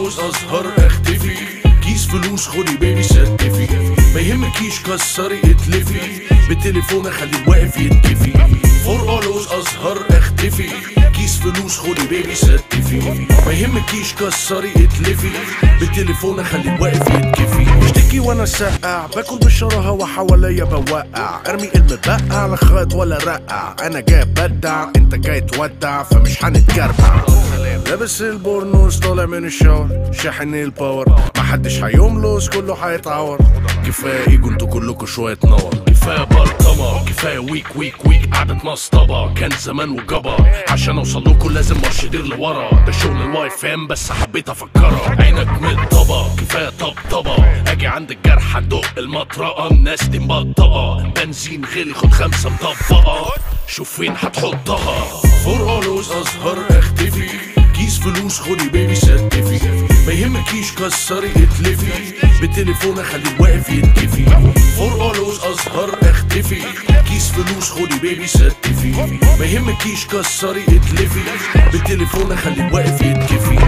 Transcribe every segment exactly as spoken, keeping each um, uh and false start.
فولوز اظهر اختفي، كيس فلوس خدي بيبي ستفي، ما يهمكيش كسري اتلفي، بالتليفون اخليه واقف يتكفي. فور اولوز اظهر اختفي، كيس فلوس خدي بيبي ستفي، ما يهمكيش كسري اتلفي، بالتليفون اخليه واقف يتكفي. بشتكي وانا سقع، باكل بالشراهه وحواليا بوقع، ارمي المبقع على خيط ولا رقع، انا جاي بدع انت جاي تودع فمش هنتجربع. لابس البورنوس طالع من الشاور، شاحن الباور محدش هيملص كله هيتعور. كفايه ايجو انتوا كلكوا شويه نور، كفايه برطمه كفايه ويك ويك ويك قعدة مصطبه، كان زمان وجبا عشان اوصل لكم لازم مرشدير لورا، ده شغل الواي فام بس حبيت افكرها. عينك متطبه كفايه طبطبه، اجي عند الجرح ادق المطرقه، الناس دي مبطئه بنزين غلي خد خمسه مطبقه، شوف فين هتحطها. فور اولوز اظهر اختفي، كيس فلوس خدي بيبي ستفي، ما يهمكيش كسري اتلفي، بالتليفون اخليه واقف يتكفي. فور اولوز اظهر اختفي، كيس فلوس خدي بيبي ستفي، ما يهمكيش كسري اتلفي، بالتليفون اخليه واقف يتكفي.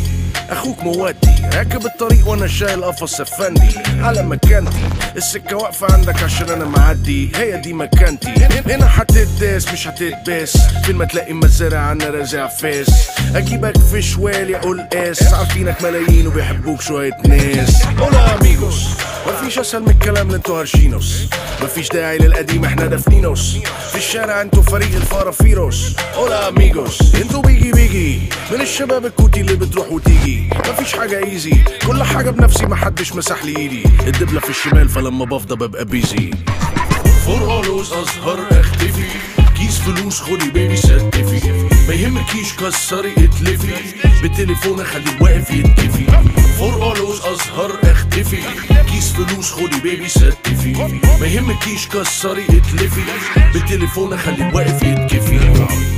اخوك مودي راكب الطريق وانا شايل قفص افندي، على مكانتي السكه واقفه عندك عشان انا معدي، هي دي مكانتي هنا هتداس مش هتتباس، فين ما تلاقي مزارع انا رازع فاس، اجيبك في شوال يقول قاس، عارفينك ملايين وبيحبوك شويه ناس. اولا اميجوس مفيش اسهل من الكلام اللي انتوا هرشينوس، مفيش داعي للقديم احنا دافنينوس، في الشارع انتوا فريق الفارافيروس. اولا اميجوس انتوا بيجي بيجي من الشباب الكوتي اللي بتروح وتيجي، مفيش حاجه ايزي كل حاجه بنفسي محدش مسح لي ايدي، الدبله في الشمال فلما بفضى ببقى بيزي. فور اولوز اظهر اختفي، كيس فلوس خدي بيبي ستفي، ما يهمكيش كسري اتلفي، بالتليفون اخليه واقف يتكفي. فور اولوز اظهر اختفي، كيس فلوس خدي بيبي ستفي، ما يهمكيش كسري اتلفي، بالتليفون اخليه واقف يتكفي.